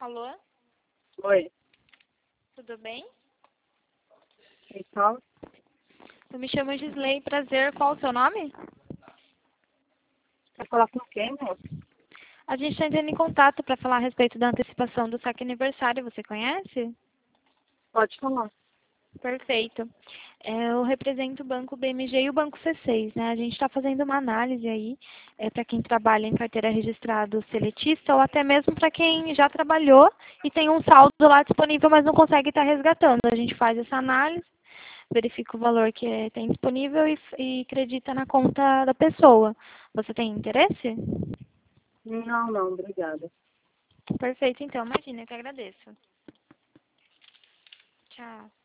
Alô, Oi, tudo bem? quem fala? Eu me chamo Gisley, prazer. Qual o seu nome? Quer falar com quem, moço? A gente está entrando em contato para falar a respeito da antecipação do saque aniversário. Você conhece? Pode falar. Perfeito. Eu represento o Banco BMG e o Banco C6, né? A gente está fazendo uma análise aí para quem trabalha em carteira registrado seletista ou até mesmo para quem já trabalhou e tem um saldo lá disponível, mas não consegue estar resgatando. A gente faz essa análise, verifica o valor que tem disponível e acredita na conta da pessoa. Você tem interesse? Não, não, obrigada. Perfeito, então. Imagina, eu que agradeço. Tchau.